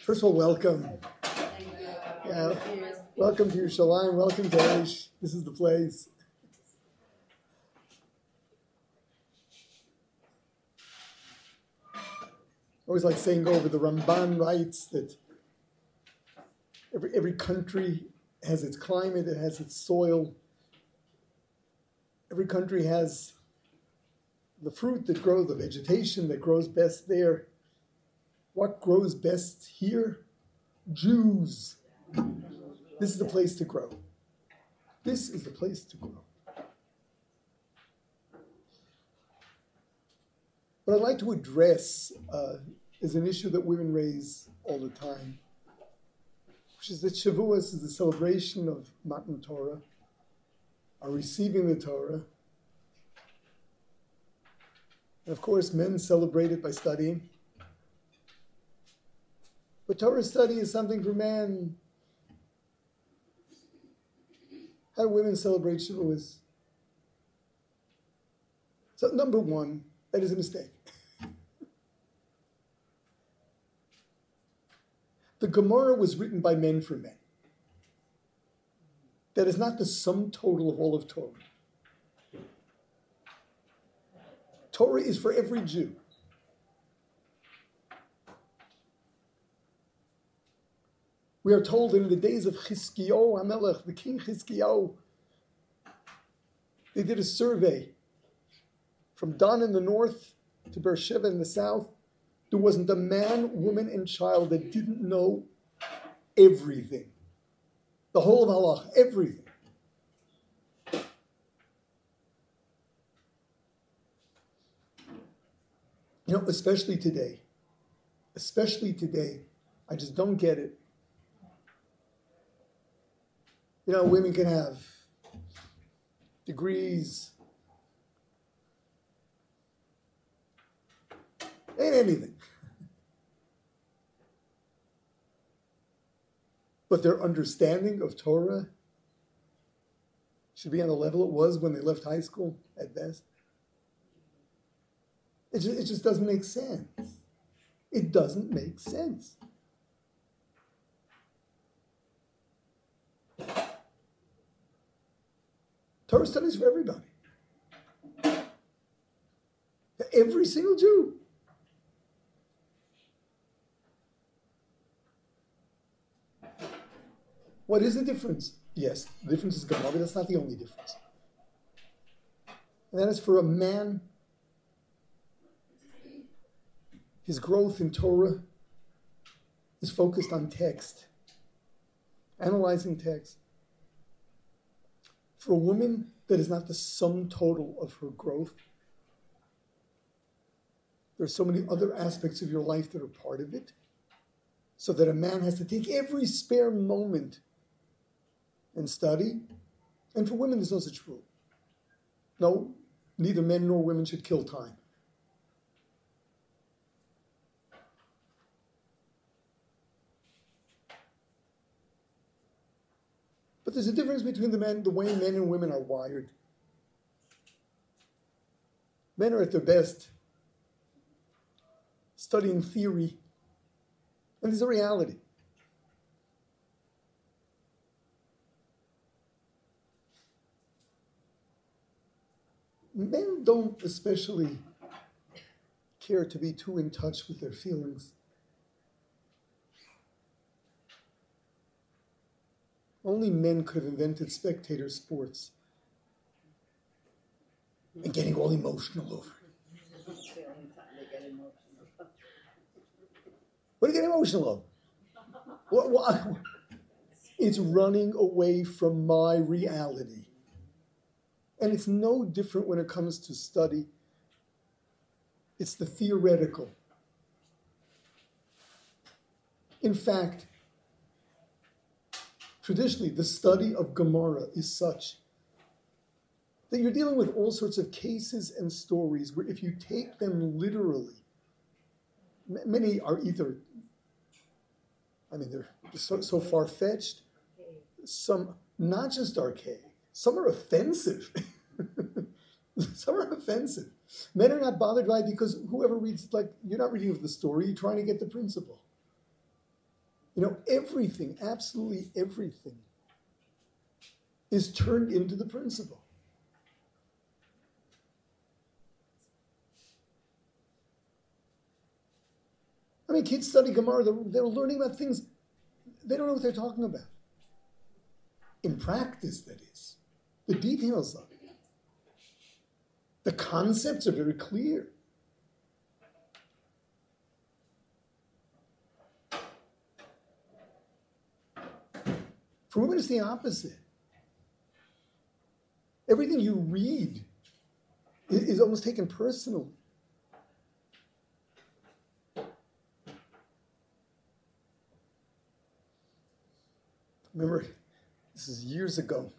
First of all, welcome. Yeah, welcome to Yerushalayim. Welcome to Eish. This is the place. I always like saying over, the Ramban writes that every country has its climate, it has its soil. Every country has the fruit that grows, the vegetation that grows best there. What grows best here? Jews. This is the place to grow. This is the place to grow. What I'd like to address is an issue that women raise all the time, which is that Shavuos is the celebration of Matan Torah, are receiving the Torah. And of course, men celebrate it by studying. But Torah study is something for men. How do women celebrate Shavuos? So number one, that is a mistake. The Gemara was written by men for men. That is not the sum total of all of Torah. Torah is for every Jew. We are told in the days of Chizkiyahu HaMelech, the king Chizkiyahu, they did a survey from Dan in the north to Beersheba in the south. There wasn't a man, woman, and child that didn't know everything. The whole of Halach, everything. You know, especially today, I just don't get it. You know, women can have degrees, ain't anything. But their understanding of Torah should be on the level it was when they left high school, at best. It just doesn't make sense. It doesn't make sense. Torah studies for everybody. Every single Jew. What is the difference? Yes, the difference is Gemara, but that's not the only difference. And that is for a man, his growth in Torah is focused on text, analyzing text. For a woman, that is not the sum total of her growth. There are so many other aspects of your life that are part of it, so that a man has to take every spare moment and study. And for women, there's no such rule. No, neither men nor women should kill time. But there's a difference between the way men and women are wired. Men are at their best studying theory, and there's a reality. Men don't especially care to be too in touch with their feelings. Only men could have invented spectator sports and getting all emotional over it. What do you get emotional over? What? It's running away from my reality. And it's no different when it comes to study. It's the theoretical. In fact, traditionally, the study of Gemara is such that you're dealing with all sorts of cases and stories where if you take them literally, many are either, they're so far-fetched, some not just archaic, some are offensive. Some are offensive. Men are not bothered by it because whoever reads, you're not reading of the story, you're trying to get the principle. Everything, absolutely everything, is turned into the principle. I mean, kids study Gemara, they're learning about things, they don't know what they're talking about. In practice, that is. The details of it. The concepts are very clear. For women, it's the opposite. Everything you read is almost taken personally. Remember, this is years ago.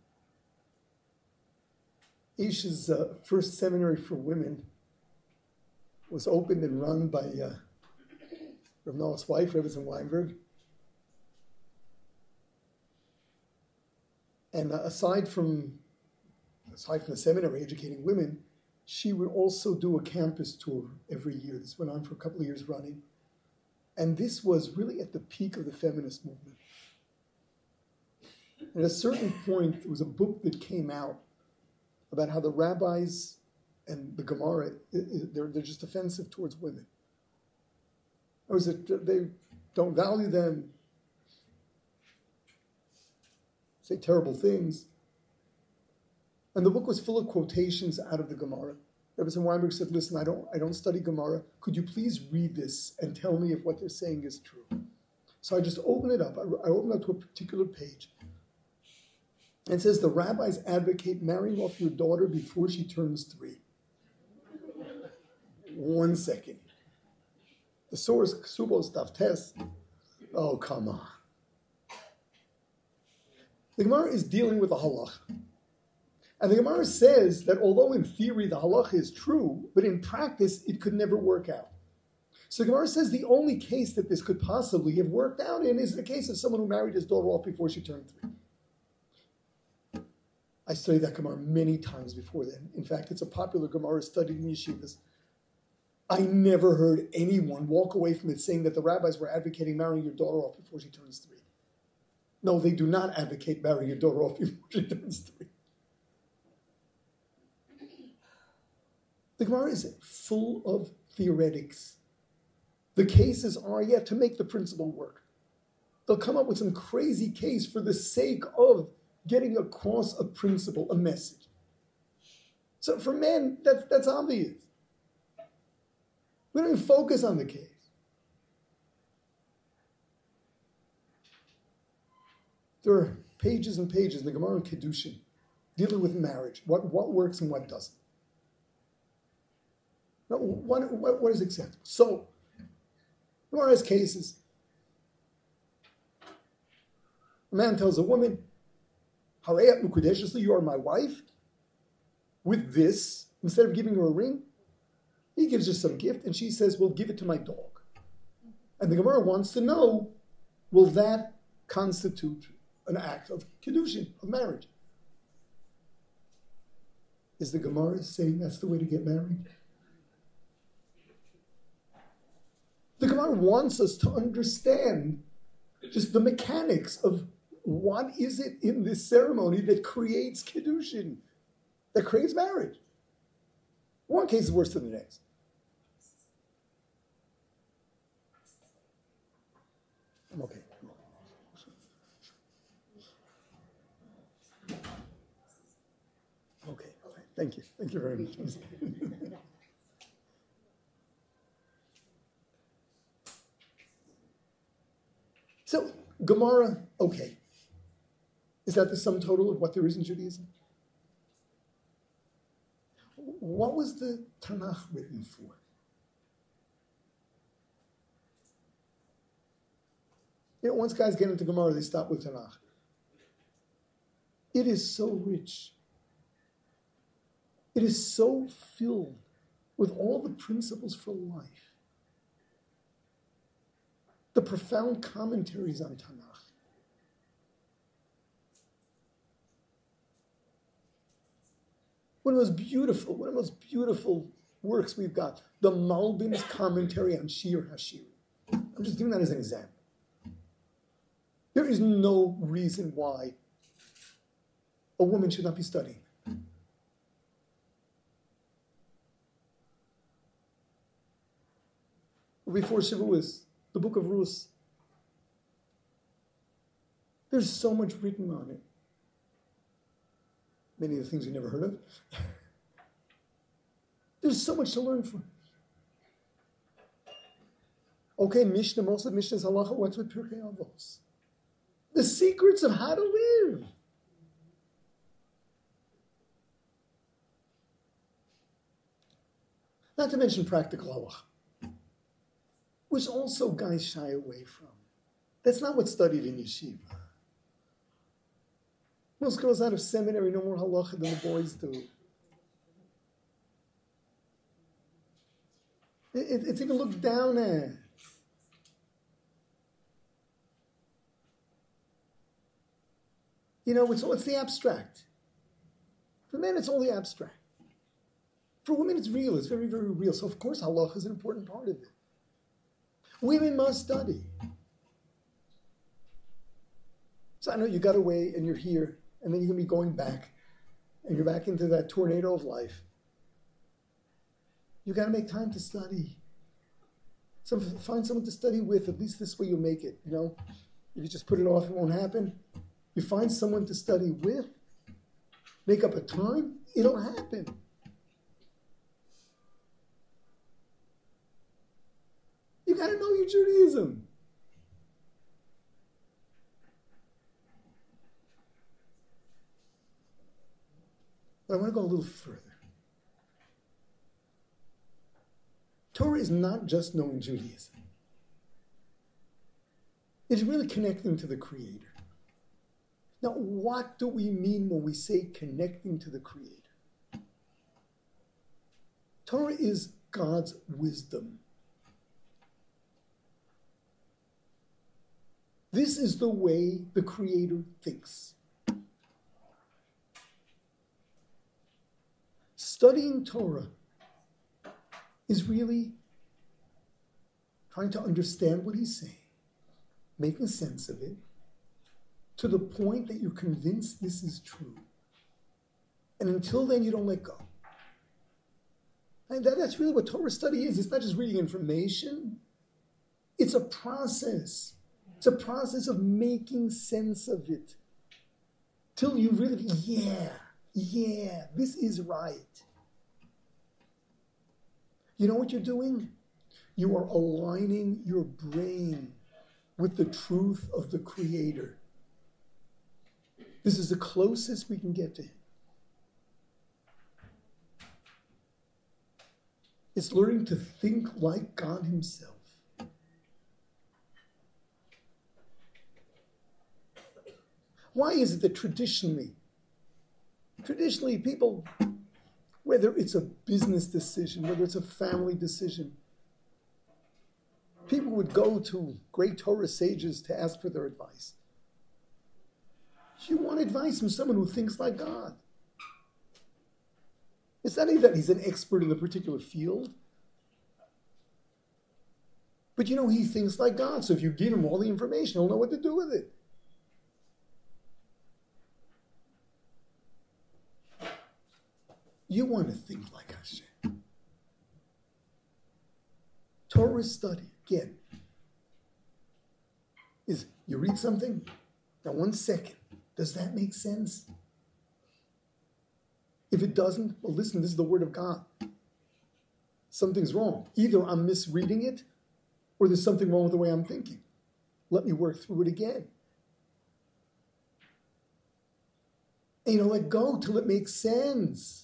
Isha's first seminary for women was opened and run by Rav Noah's wife, Rebbetzin Weinberg. And aside from the seminary educating women, she would also do a campus tour every year. This went on for a couple of years running. And this was really at the peak of the feminist movement. At a certain point, there was a book that came out about how the rabbis and the Gemara, they're just offensive towards women. Or is it they don't value them, say terrible things. And the book was full of quotations out of the Gemara. Rebbetzin Weinberg said, listen, I don't study Gemara. Could you please read this and tell me if what they're saying is true? So I just open it up. I open up to a particular page. And it says, the rabbis advocate marrying off your daughter before she turns 3. 1 second. The source, Ksubo stuff test. Oh, come on. The Gemara is dealing with the halach. And the Gemara says that although in theory the halach is true, but in practice it could never work out. So the Gemara says the only case that this could possibly have worked out in is the case of someone who married his daughter off before she turned 3. I studied that Gemara many times before then. In fact, it's a popular Gemara studied in yeshivas. I never heard anyone walk away from it saying that the rabbis were advocating marrying your daughter off before she turns 3. No, they do not advocate marrying your daughter off before she turns 3. The Gemara is full of theoretics. The cases are, to make the principle work. They'll come up with some crazy case for the sake of getting across a principle, a message. So for men, that's obvious. We don't even focus on the case. There are pages and pages in the Gemara and Kedushin dealing with marriage, what works and what doesn't. Now, what is acceptable? So, Gemara has cases. A man tells a woman, Harayat Mukudeshesli, you are my wife. With this, instead of giving her a ring, he gives her some gift, and she says, well, give it to my dog. And the Gemara wants to know, will that constitute an act of Kedushin, of marriage? Is the Gemara saying that's the way to get married? The Gemara wants us to understand just the mechanics of what is it in this ceremony that creates Kedushin, that creates marriage. One case is worse than the next. I'm okay. Okay. Thank you. Thank you very much. So, Gemara, okay. Is that the sum total of what there is in Judaism? What was the Tanakh written for? Once guys get into Gemara, they stop with Tanakh. It is so rich. It is so filled with all the principles for life. The profound commentaries on Tanakh. One of the most beautiful works we've got, the Malbim's commentary on Shir HaShirim. I'm just giving that as an example. There is no reason why a woman should not be studying. Before Shavuos, the book of Ruth, there's so much written on it. Many of the things you never heard of. There's so much to learn from. Okay, Mishnah, most of Mishnah's halacha, what's with Pirkei Avos? The secrets of how to live. Not to mention practical halacha, which also guys shy away from. That's not what's studied in yeshiva. Most girls out of seminary know more halacha than the boys do. It's even looked down at. You know, it's the abstract. For men, it's only abstract. For women, it's real. It's very, very real. So, of course, halacha is an important part of it. Women must study. So I know you got away and you're here, and then you're going to be going back, and you're back into that tornado of life. You got to make time to study. So find someone to study with. At least this way you'll make it. You know, if you just put it off, it won't happen. You find someone to study with, make up a time, it'll happen. You got to know your Judaism. But I want to go a little further. Torah is not just knowing Judaism. It's really connecting to the Creator. Now, what do we mean when we say connecting to the Creator? Torah is God's wisdom. This is the way the Creator thinks. Studying Torah is really trying to understand what He's saying, making sense of it, to the point that you're convinced this is true. And until then, you don't let go. And that's really what Torah study is. It's not just reading information. It's a process. It's a process of making sense of it. Till you really, yeah, this is right. You know what you're doing? You are aligning your brain with the truth of the Creator. This is the closest we can get to Him. It's learning to think like God Himself. Why is it that traditionally people, whether it's a business decision, whether it's a family decision, people would go to great Torah sages to ask for their advice. You want advice from someone who thinks like God. It's not even that he's an expert in a particular field, but you know, he thinks like God. So if you give him all the information, he'll know what to do with it. You want to think like Hashem. Torah study, again, is you read something, now 1 second, does that make sense? If it doesn't, well, listen, this is the Word of God. Something's wrong. Either I'm misreading it, or there's something wrong with the way I'm thinking. Let me work through it again. And let go till it makes sense.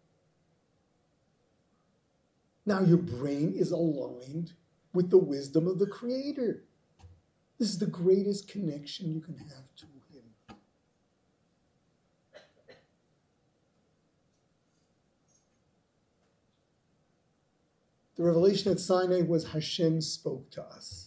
Now your brain is aligned with the wisdom of the Creator. This is the greatest connection you can have to Him. The revelation at Sinai was Hashem spoke to us.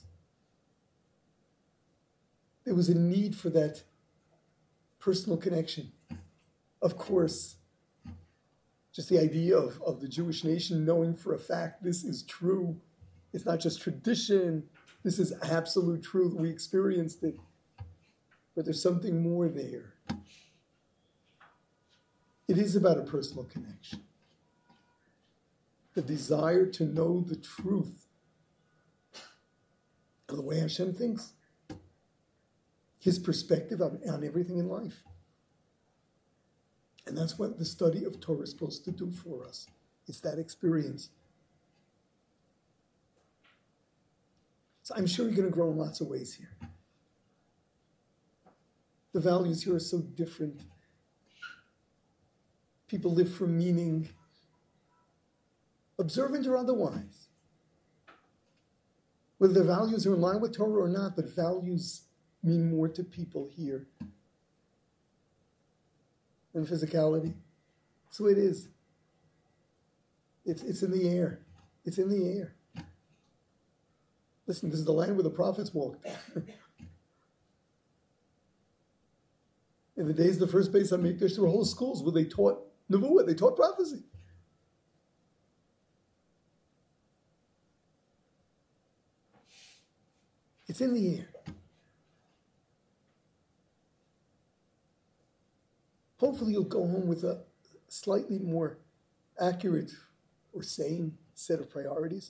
There was a need for that personal connection. Of course, just the idea of the Jewish nation knowing for a fact this is true. It's not just tradition. This is absolute truth. We experienced it. but there's something more there. It is about a personal connection. The desire to know the truth of the way Hashem thinks. His perspective on everything in life. And that's what the study of Torah is supposed to do for us. It's that experience. So I'm sure you're going to grow in lots of ways here. The values here are so different. People live for meaning, observant or otherwise. Whether their values are in line with Torah or not, but values mean more to people here than physicality. So it is. It's in the air. It's in the air. Listen, this is the land where the prophets walked. In the days of the first Beis HaMikdash, there were whole schools where they taught Nevuah, they taught prophecy. It's in the air. Hopefully you'll go home with a slightly more accurate or sane set of priorities.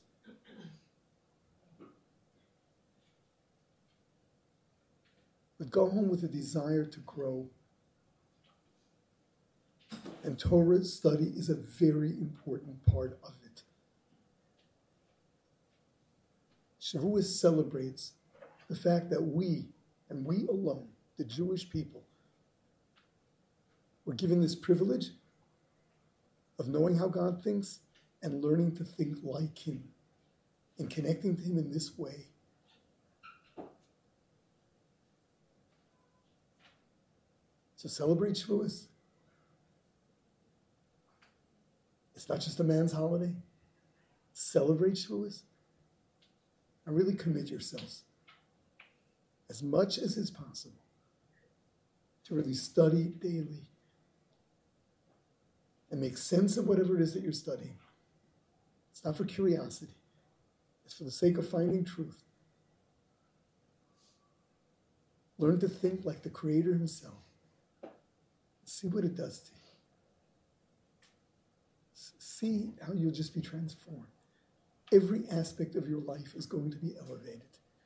But go home with a desire to grow. And Torah study is a very important part of it. Shavuos celebrates the fact that we, and we alone, the Jewish people, were given this privilege of knowing how God thinks and learning to think like Him and connecting to Him in this way. So celebrate Shavuos. It's not just a man's holiday. Celebrate Shavuos. And really commit yourselves as much as is possible to really study daily and make sense of whatever it is that you're studying. It's not for curiosity. It's for the sake of finding truth. Learn to think like the Creator Himself. See what it does to you. See how you'll just be transformed. Every aspect of your life is going to be elevated.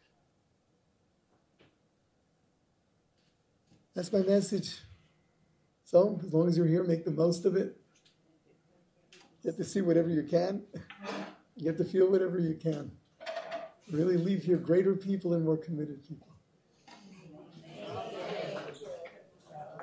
That's my message. So, as long as you're here, make the most of it. Get to see whatever you can. Get to feel whatever you can. Really leave here greater people and more committed people.